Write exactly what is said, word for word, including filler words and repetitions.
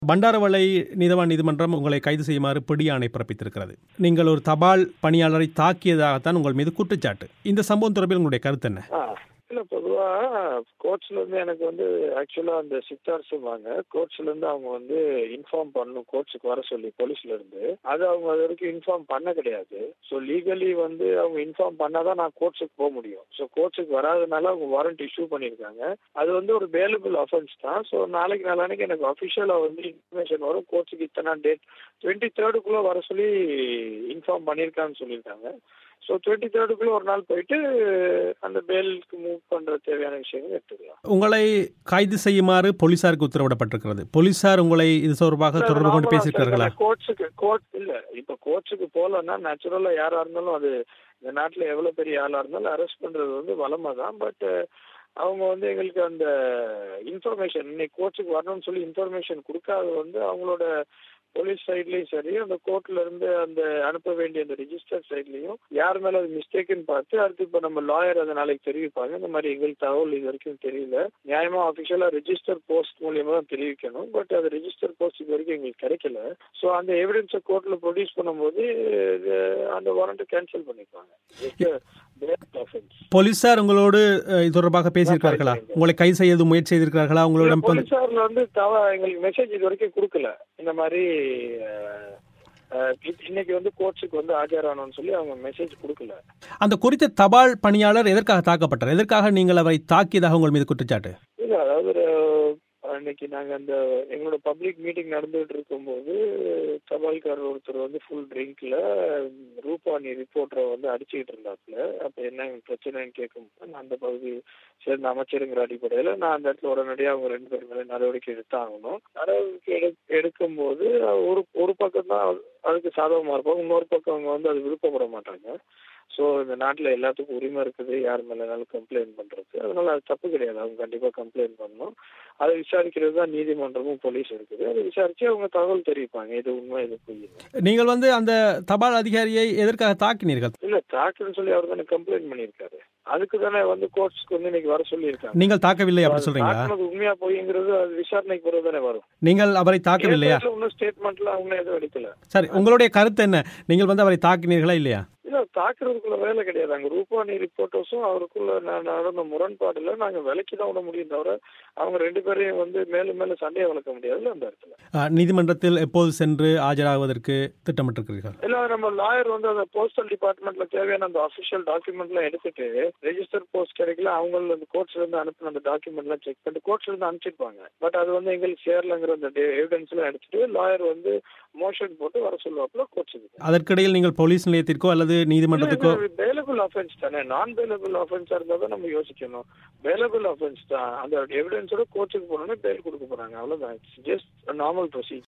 பண்டாரவளை நீதவான் நீதிமன்றம் உங்களை கைது செய்யுமாறு பிடியாணை பிறப்பித்திருக்கிறது. நீங்கள் ஒரு தபால் பணியாளரை தாக்கியதாகத்தான் உங்கள் மீது குற்றச்சாட்டு. இந்த சம்பவம் தொடர்பில் உங்களுடைய கருத்து என்ன? இல்ல பொதுவா கோர்ட்ஸ்ல இருந்து எனக்கு வந்து ஆக்சுவலா அந்த சித்தார் சொல்லுவாங்க, கோர்ட்ஸ்ல இருந்து அவங்க வந்து இன்ஃபார்ம் பண்ணணும் கோர்ட்ஸுக்கு வர சொல்லி போலீஸ்ல இருந்து. அது அவங்க அது வரைக்கும் இன்ஃபார்ம் பண்ண கிடையாது. ஸோ லீகலி வந்து அவங்க இன்ஃபார்ம் பண்ணாதான் நான் கோர்ட்ஸுக்கு போக முடியும். ஸோ கோர்ட்ஸுக்கு வராதனால அவங்க வாரண்ட் இஷ்யூ பண்ணியிருக்காங்க. அது வந்து ஒரு பேலபிள் அஃபென்ஸ் தான். ஸோ நாளைக்கு நாளானைக்கு எனக்கு அஃபிஷியலா வந்து இன்ஃபர்மேஷன் வரும், கோர்ட்ஸுக்கு இத்தனை டேட் டுவெண்ட்டி தேர்டுக்குள்ள வர சொல்லி இன்ஃபார்ம் பண்ணியிருக்காங்கன்னு சொல்லியிருக்காங்க. ஸோ டுவெண்ட்டி தேர்டுக்குள்ள ஒரு நாள் போயிட்டு அந்த பேலுக்கு மூவ் பண்ற தேவையான விஷயங்கள் எடுத்துக்கலாம். உங்களை கைது செய்யுமாறு போலீசாருக்கு உத்தரவிடப்பட்டிருக்கிறது. போலீசார் உங்களை இது தொடர்பாக தொடர்பு கொண்டு பேசியிருக்கார்களா? கோர்ட்ஸுக்கு கோர்ட் இல்ல, இப்ப கோர்ட்ஸுக்கு போலன்னா நேச்சுரலா யாரா இருந்தாலும் அது இந்த நாட்டுல எவ்வளவு பெரிய ஆளா இருந்தாலும் அரெஸ்ட் பண்றது வந்து வளமா தான். பட் அவங்க வந்து எங்களுக்கு அந்த இன்ஃபர்மேஷன் இன்னைக்கு கோர்ட்ஸுக்கு வரணும்னு சொல்லி இன்ஃபர்மேஷன் கொடுக்காது வந்து அவங்களோட போலீஸ் சைட்லயும் சரி, அந்த கோர்ட்ல இருந்து அந்த அனுப்ப வேண்டிய அந்த ரிஜிஸ்டர் சைட்லயும் யார் மேல அது மிஸ்டேக்குன்னு பார்த்து அடுத்து இப்ப நம்ம லாயர் அதை நாளைக்கு தெரிவிப்பாங்க. இந்த மாதிரி எங்களுக்கு தகவல் இது வரைக்கும் தெரியல, நியாயமா அபிஷியலா ரெஜிஸ்டர் போஸ்ட் மூலியமா தான் தெரிவிக்கணும். பட் அது ரெஜிஸ்டர் போஸ்ட் இது வரைக்கும் எங்களுக்கு கிடைக்கல. ஸோ அந்த எவிடன்ஸை கோர்ட்ல ப்ரொடியூஸ் பண்ணும்போது அந்த வாரண்ட் கேன்சல் பண்ணிப்பாங்க. போலீசார் உங்களோடு இது தொடர்பாக பேசியிருக்கார்களா? உங்களை கைது செய்ய முயற்சி செய்திருக்கிறார்களா? உங்களோட போலீசார்ல வந்து தவ எங்களுக்கு மெசேஜ் இது வரைக்கும் கொடுக்கல. இந்த மாதிரி இன்னைக்கு வந்து கோர்ட்ஸுக்கு வந்து ஆஜரானோன்னு சொல்லி அவங்க மெசேஜ் கொடுக்கல. அந்த குறித்த தபால் பணியாளர் எதற்காக தாக்கப்பட்டார்? எதற்காக நீங்கள் அவரை தாக்கியதாக உங்கள் மீது குற்றச்சாட்டு? இல்ல, அதாவது அன்னைக்கு நாங்க அந்த எங்களோட பப்ளிக் மீட்டிங் நடந்துட்டு இருக்கும் போது தபால்காரர் ஒருத்தர் வந்து ஃபுல் ட்ரிங்க்ல ரூபானி ரிப்போர்ட்டரை வந்து அடிச்சுக்கிட்டு இருந்தாப்புல. அப்ப என்ன பிரச்சனைன்னு கேட்கும்போது நான் அந்த பகுதி சேர்ந்த அமைச்சருங்கிற அடிப்படையில நான் அந்த இடத்துல உடனடியாக அவங்க ரெண்டு பேர் மேலே நடவடிக்கை எடுத்தாகணும். நடவடிக்கை எடு எடுக்கும் போது ஒரு ஒரு பக்கம் தான் அதுக்கு சாதகமா இருப்பாங்க, இன்னொரு பக்கம் அவங்க வந்து அது விருப்பப்பட மாட்டாங்க. ஸோ இந்த நாட்டில் எல்லாத்துக்கும் உரிமை இருக்குது யார் மேலேனாலும் கம்ப்ளைண்ட் பண்ணுறது. அதனால அது தப்பு கிடையாது, அவங்க கண்டிப்பாக கம்ப்ளைண்ட் பண்ணணும். அதை விசாரிக்கிறது தான் நீதிமன்றமும் போலீஸ் இருக்குது. அதை விசாரித்து அவங்க தகவல் தெரிவிப்பாங்க, இது உண்மை இது பொய். நீங்கள் வந்து அந்த தபால் அதிகாரியை எதற்காக தாக்கினீர்கள்? இல்லை, தாக்குன்னு சொல்லி அவர் தானே கம்ப்ளைண்ட் பண்ணியிருக்காரு. அதுக்கு தானே வந்து கோர்ட்ஸ்க்கு வந்து இன்னைக்கு வர சொல்லியிருக்காங்க. நீங்கள் தாக்கவில்லை அப்படி சொல்றீங்களா? உண்மையா போய்ங்கிறது அது விசாரணைக்கு பிறகு தானே வரும். நீங்கள் அவரை தாக்கவில்லையா? இன்னும் ஸ்டேட்மெண்ட்ல அவங்க எதுவும் எடுக்கல. சரி, உங்களுடைய கருத்து என்ன? நீங்கள் வந்து அவரை தாக்கினீர்களா இல்லையா? இல்ல, தாக்குறதுக்குள்ள வேலை கிடையாது. அங்க ரூபானி ரிப்போர்ட்டர்ஸும் அவருக்குள்ள நடந்த முரண்பாடுல நாங்க விலைக்கு தான் விட முடியும் தவிர அவங்க ரெண்டு பேரையும் வந்து மேலும் மேலும் சண்டையை வளர்க்க முடியாதுல்ல அந்த இடத்துல. நீதிமன்றத்தில் எப்போது சென்று ஆஜராகுவதற்கு திட்டமிட்டிருக்கிறீர்கள்? இல்ல, நம்ம லாயர் வந்து அந்த போஸ்டல் டிபார்ட்மெண்ட்ல தேவையான அந்த அபிஷியல் டாக்குமெண்ட் எல்லாம் எடுத்துட்டு ரெஜிஸ்டர் போஸ்ட் கிடைக்கல அவங்க அந்த கோர்ட்ஸ்ல இருந்து அனுப்பின அந்த டாக்குமெண்ட் எல்லாம் செக் பண்ணிட்டு கோர்ட்ஸ்ல இருந்து அனுப்பிச்சிருப்பாங்க. பட் அது வந்து எங்களுக்கு சேரலங்கிற அந்த எவிடன்ஸ் எல்லாம் எடுத்துட்டு லாயர் வந்து மோஷன் போட்டு வர சொல்லுவாப்புல கோர்ட்ஸுக்கு. அதற்கிடையில் நீங்கள் போலீஸ் நிலையத்திற்கோ அல்லது நீதிமன்றத்துக்கோ பேலபிள் ஆஃபென்ஸ் தானே, நான் பேலபிள் ஆஃபென்ஸா இருந்தா தான் நம்ம யோசிக்கணும். பேலபிள் ஆஃபென்ஸ் தான், அந்த எவிடன்ஸோட கோர்ட்ஸுக்கு போனோம்னா பேல் கொடுக்க போறாங்க, அவ்வளவுதான். Just normal procedure.